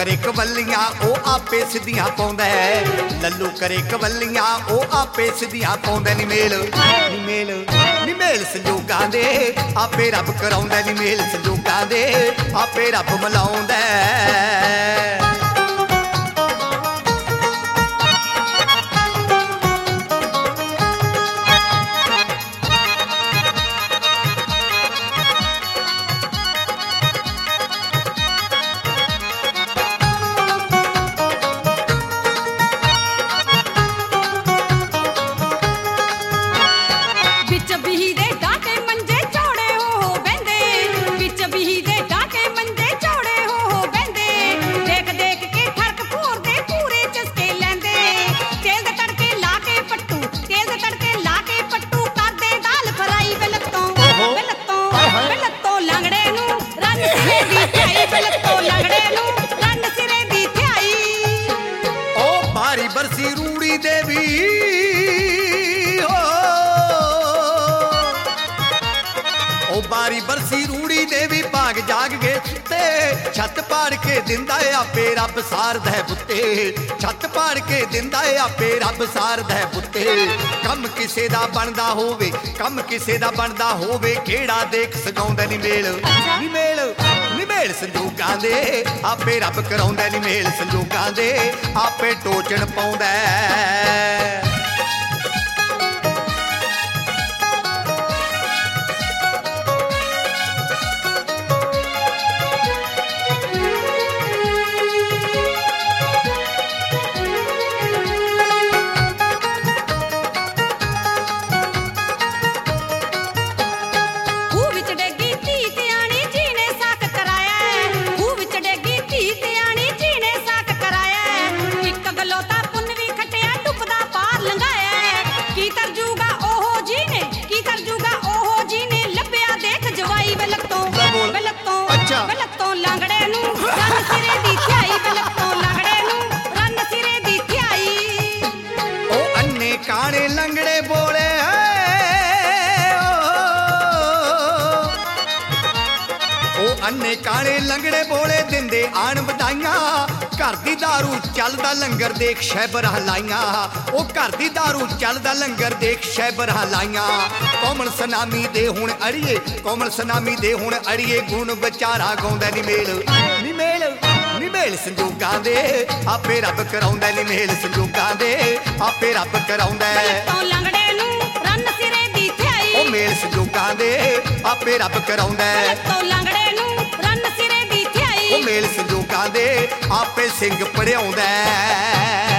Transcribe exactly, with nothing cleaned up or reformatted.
करे कवलियां ओ आपे सिद्धियां पाउंदा है लल्लू करे कवलियां ओ आपे सिद्धियां पाउंदा नी मेल नी मेल नी मेल संजोगां दे आपे रब कराउंदा नी मेल संजोगां दे आपे रब मिलाउंदा बरसी रूड़ी देवी हो ओ बारी बरसी रूड़ी देवी भाग जाग गए सुते छत पाड़ के दिंदा आपे रब सारदा है बुत्ते छत पाड़ के दिंदा आपे रब सारदा है बुत्ते कम किसे दा बनदा होवे कम किसे दा बनदा होवे केड़ा देख सगाउंदा नी मेल नी मेल नी मेल संजोगां दे आपे रब कराउंदा नी मेल संजोगां दे आपे टोचन पाउंदा काने लंगड़े बोले ओ अन्ने काने लंगड़े बोले दिंदे आन बधाइयां घर दी दारू चलदा लंगर देख शैबर हलाइयां ओ घर दी दारू चलदा लंगर देख शैबर हलाइयां कोमल सनामी दे हुण अड़िए कोमल सनामी दे हुण अड़िए गुण विचारा गाउंदा नी मेल नी मेल नी मेल संजोगां दे आपे रब कराउंदा नी मेल संजोगां दे आपे रब कराउंदा लंगड़े नूं रन सिरे दी थियाई ओ मेल संजोगां दे आपे रब कराउंदा लंगड़े नूं रन सिरे दी थियाई ओ मेल संजोगां दे आपे सिंह पढ़ियाउंदा